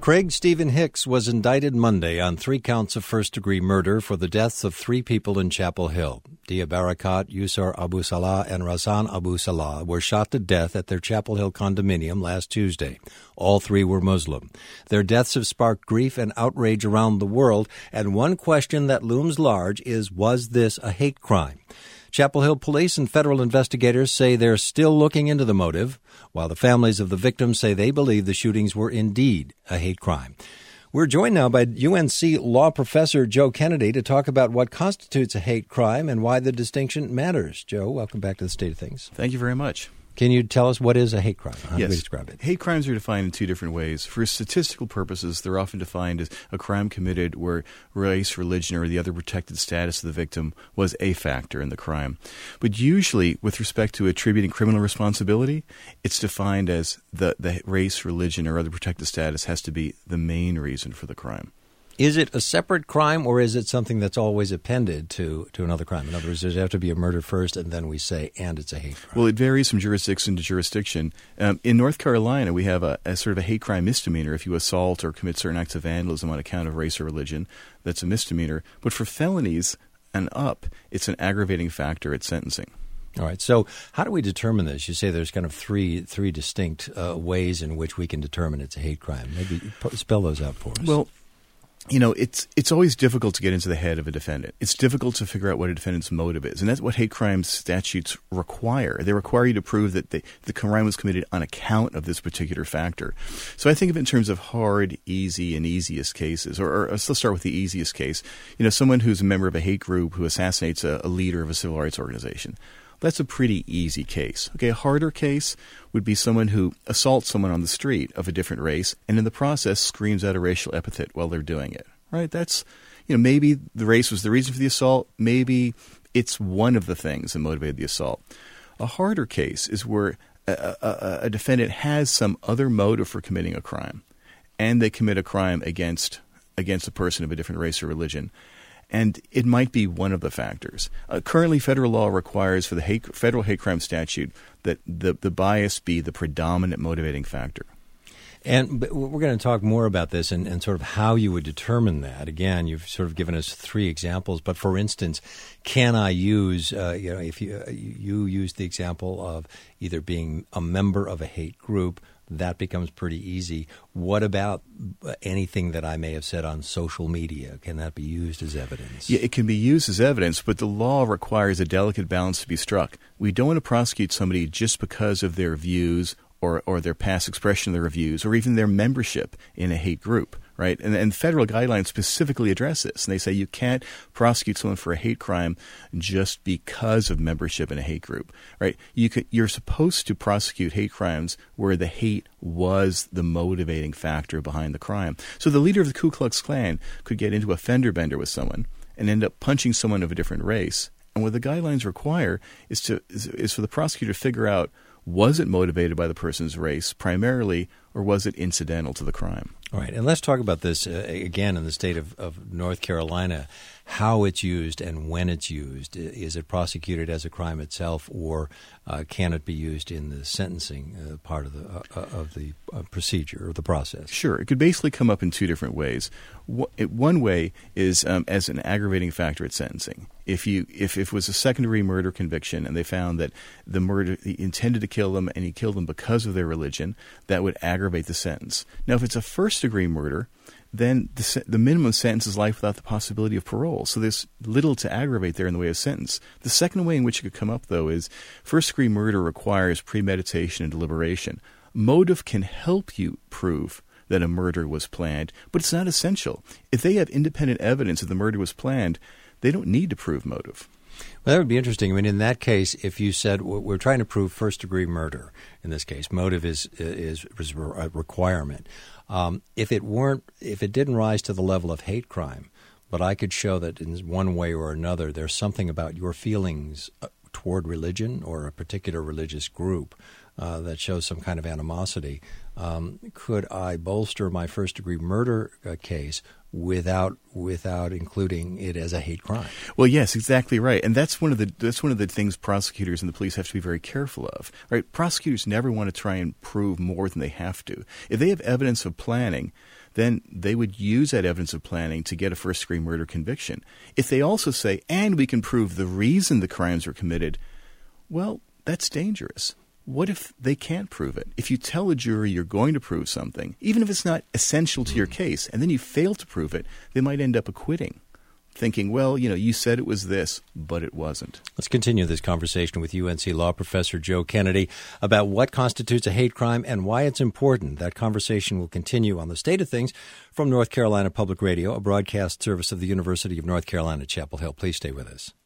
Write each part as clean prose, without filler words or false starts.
Craig Stephen Hicks was indicted Monday on 3 counts of first-degree murder for the deaths of 3 people in Chapel Hill. Dia Barakat, Yusor Abu Salah, and Razan Abu Salah were shot to death at their Chapel Hill condominium last Tuesday. All 3 were Muslim. Their deaths have sparked grief and outrage around the world, and one question that looms large is, was this a hate crime? Chapel Hill police and federal investigators say they're still looking into the motive, while the families of the victims say they believe the shootings were indeed a hate crime. We're joined now by UNC law professor Joe Kennedy to talk about what constitutes a hate crime and why the distinction matters. Joe, welcome back to the State of Things. Thank you very much. Can you tell us what is a hate crime? How do we describe it? Hate crimes are defined in 2 different ways. For statistical purposes, they're often defined as a crime committed where race, religion, or the other protected status of the victim was a factor in the crime. But usually, with respect to attributing criminal responsibility, it's defined as the race, religion, or other protected status has to be the main reason for the crime. Is it a separate crime, or is it something that's always appended to another crime? In other words, does it have to be a murder first, and then we say, and it's a hate crime? Well, it varies from jurisdiction to jurisdiction. In North Carolina, we have a sort of a hate crime misdemeanor. If you assault or commit certain acts of vandalism on account of race or religion, that's a misdemeanor. But for felonies and up, it's an aggravating factor at sentencing. All right. So how do we determine this? You say there's kind of three distinct ways in which we can determine it's a hate crime. Maybe spell those out for us. Well, you know, it's always difficult to get into the head of a defendant. It's difficult to figure out what a defendant's motive is, and that's what hate crime statutes require. They require you to prove that the crime was committed on account of this particular factor. So I think of it in terms of hard, easy, and easiest cases. Or let's start with the easiest case. You know, someone who's a member of a hate group who assassinates a leader of a civil rights organization. That's a pretty easy case. Okay, a harder case would be someone who assaults someone on the street of a different race and in the process screams out a racial epithet while they're doing it. Right? That's, you know, maybe the race was the reason for the assault. Maybe it's one of the things that motivated the assault. A harder case is where a defendant has some other motive for committing a crime, and they commit a crime against a person of a different race or religion. And it might be one of the factors. Currently, federal law requires for the federal hate crime statute that the bias be the predominant motivating factor. And we're going to talk more about this and sort of how you would determine that. Again, you've sort of given us 3 examples. But for instance, can I use, if you use the example of either being a member of a hate group, that becomes pretty easy. What about anything that I may have said on social media? Can that be used as evidence? Yeah, it can be used as evidence, but the law requires a delicate balance to be struck. We don't want to prosecute somebody just because of their views or their past expression of their views or even their membership in a hate group, right? And federal guidelines specifically address this. And they say you can't prosecute someone for a hate crime just because of membership in a hate group, right? You're supposed to prosecute hate crimes where the hate was the motivating factor behind the crime. So the leader of the Ku Klux Klan could get into a fender bender with someone and end up punching someone of a different race. And what the guidelines require is for the prosecutor to figure out, was it motivated by the person's race primarily, or was it incidental to the crime? All right, and let's talk about this again in the state of North Carolina, how it's used and when it's used. Is it prosecuted as a crime itself, or can it be used in the sentencing part of the procedure or the process? Sure. It could basically come up in 2 different ways. One way is as an aggravating factor at sentencing. If it was a second-degree murder conviction and they found that he intended to kill them and he killed them because of their religion, that would aggravate the sentence. Now, if it's a first-degree murder, then the minimum sentence is life without the possibility of parole. So there's little to aggravate there in the way of sentence. The second way in which it could come up, though, is first-degree murder requires premeditation and deliberation. Motive can help you prove that a murder was planned, but it's not essential. If they have independent evidence that the murder was planned, they don't need to prove motive. Well, that would be interesting. I mean, in that case, if you said we're trying to prove first-degree murder, in this case, motive is a requirement. If it didn't rise to the level of hate crime, but I could show that in one way or another, there's something about your feelings toward religion or a particular religious group that shows some kind of animosity, could I bolster my first-degree murder case without including it as a hate crime? Well, yes, exactly right, and that's one of the things prosecutors and the police have to be very careful of. Right? Prosecutors never want to try and prove more than they have to. If they have evidence of planning, then they would use that evidence of planning to get a first-degree murder conviction. If they also say, and we can prove the reason the crimes were committed, well, that's dangerous. What if they can't prove it? If you tell a jury you're going to prove something, even if it's not essential to your case, and then you fail to prove it, they might end up acquitting, thinking, well, you said it was this, but it wasn't. Let's continue this conversation with UNC Law Professor Joe Kennedy about what constitutes a hate crime and why it's important. That conversation will continue on The State of Things from North Carolina Public Radio, a broadcast service of the University of North Carolina, Chapel Hill. Please stay with us.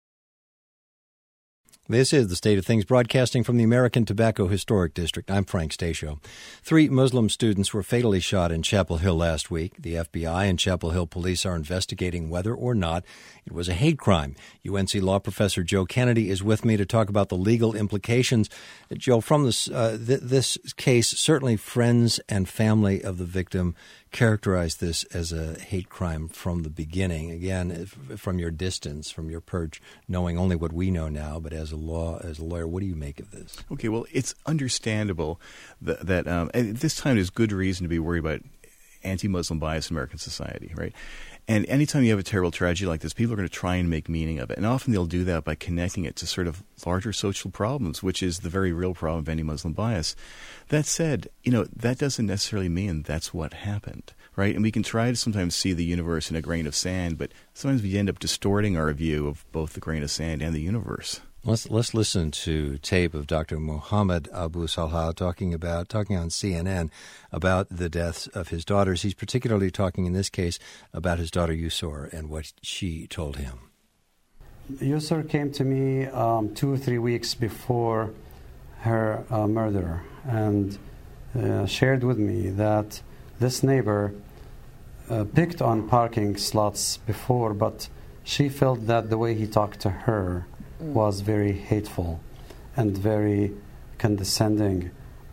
This is The State of Things, broadcasting from the American Tobacco Historic District. I'm Frank Stasio. 3 Muslim students were fatally shot in Chapel Hill last week. The FBI and Chapel Hill police are investigating whether or not it was a hate crime. UNC Law Professor Joe Kennedy is with me to talk about the legal implications. Joe, from this case, certainly friends and family of the victim characterize this as a hate crime from the beginning. Again, from your distance, from your perch, knowing only what we know now, but as a lawyer, what do you make of this? Okay, well, it's understandable that at this time there's good reason to be worried about anti-Muslim bias in American society, right? And anytime you have a terrible tragedy like this, people are going to try and make meaning of it. And often they'll do that by connecting it to sort of larger social problems, which is the very real problem of anti-Muslim bias. That said, that doesn't necessarily mean that's what happened, right? And we can try to sometimes see the universe in a grain of sand, but sometimes we end up distorting our view of both the grain of sand and the universe. Let's listen to tape of Dr. Mohammed Abu Salah talking on CNN about the deaths of his daughters. He's particularly talking in this case about his daughter Yusor and what she told him. Yusor came to me 2 or 3 weeks before her murder and shared with me that this neighbor picked on parking slots before, but she felt that the way he talked to her was very hateful and very condescending.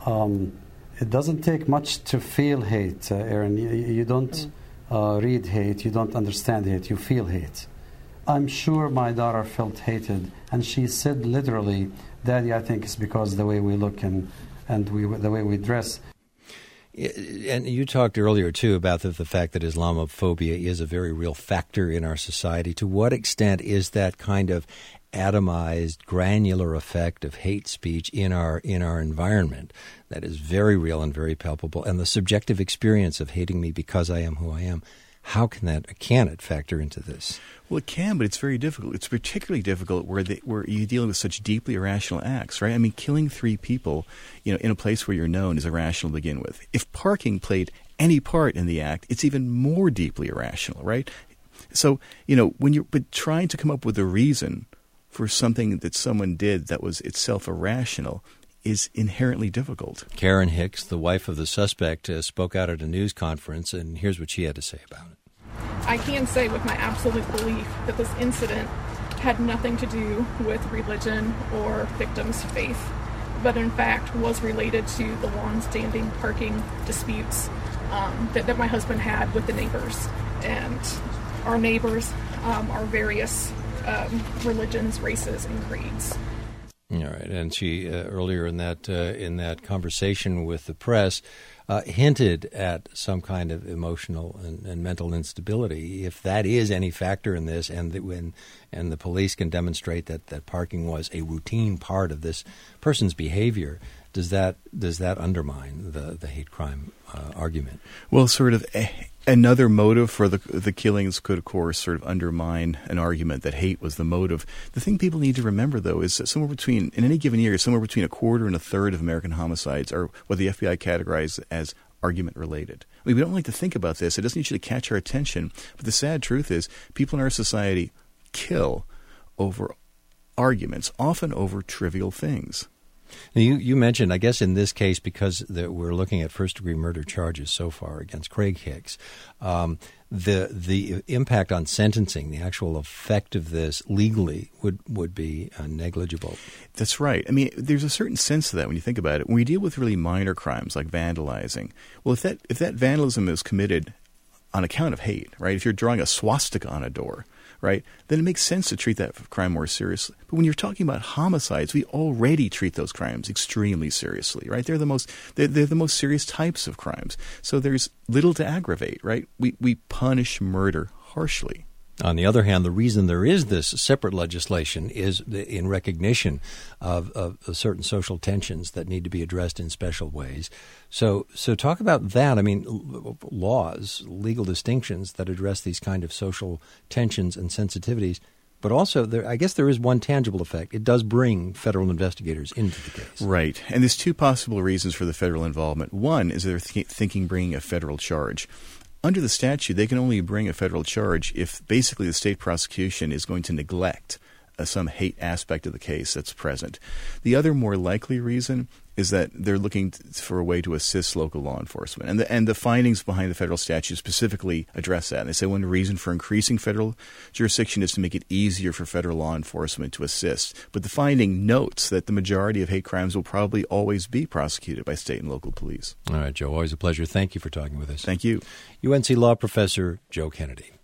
It doesn't take much to feel hate, Aaron. You don't read hate, you don't understand hate, you feel hate. I'm sure my daughter felt hated, and she said literally, "Daddy, I think it's because the way we look and the way we dress." And you talked earlier, too, about the fact that Islamophobia is a very real factor in our society. To what extent is that kind of atomized, granular effect of hate speech in our environment that is very real and very palpable, and the subjective experience of hating me because I am who I am? How can it factor into this? Well, it can, but it's very difficult. It's particularly difficult where you're dealing with such deeply irrational acts, right? I mean, killing 3 people, in a place where you're known is irrational to begin with. If parking played any part in the act, it's even more deeply irrational, right? So, when you're trying to come up with a reason for something that someone did that was itself irrational is inherently difficult. Karen Hicks, the wife of the suspect, spoke out at a news conference, and here's what she had to say about it. I can say with my absolute belief that this incident had nothing to do with religion or victim's faith, but in fact was related to the long-standing parking disputes that my husband had with the neighbors. And our neighbors are various religions, races, and creeds. All right, and she earlier in that conversation with the press hinted at some kind of emotional and mental instability. If that is any factor in this, and the police can demonstrate that parking was a routine part of this person's behavior, does that undermine the hate crime argument? Well, sort of. Another motive for the killings could, of course, sort of undermine an argument that hate was the motive. The thing people need to remember, though, is that in any given year, somewhere between 1/4 and 1/3 of American homicides are what the FBI categorizes as argument-related. I mean, we don't like to think about this. It doesn't usually catch our attention. But the sad truth is people in our society kill over arguments, often over trivial things. Now, you mentioned, I guess in this case, because we're looking at first-degree murder charges so far against Craig Hicks, the impact on sentencing, the actual effect of this legally would be negligible. That's right. I mean, there's a certain sense to that when you think about it. When we deal with really minor crimes like vandalizing, well, if that vandalism is committed on account of hate, right? If you're drawing a swastika on a door, right, then it makes sense to treat that crime more seriously. But when you're talking about homicides, we already treat those crimes extremely seriously, right? They're the most serious types of crimes. So there's little to aggravate, right? We punish murder harshly. On the other hand, the reason there is this separate legislation is in recognition of certain social tensions that need to be addressed in special ways. So talk about that. I mean, laws, legal distinctions that address these kind of social tensions and sensitivities. But also, I guess there is one tangible effect. It does bring federal investigators into the case. Right. And there's two possible reasons for the federal involvement. One is they're thinking bringing a federal charge. Under the statute, they can only bring a federal charge if basically the state prosecution is going to neglect some hate aspect of the case that's present. The other more likely reason is that they're looking for a way to assist local law enforcement. And the findings behind the federal statute specifically address that. And they say one reason for increasing federal jurisdiction is to make it easier for federal law enforcement to assist. But the finding notes that the majority of hate crimes will probably always be prosecuted by state and local police. All right, Joe, always a pleasure. Thank you for talking with us. Thank you. UNC Law Professor Joe Kennedy.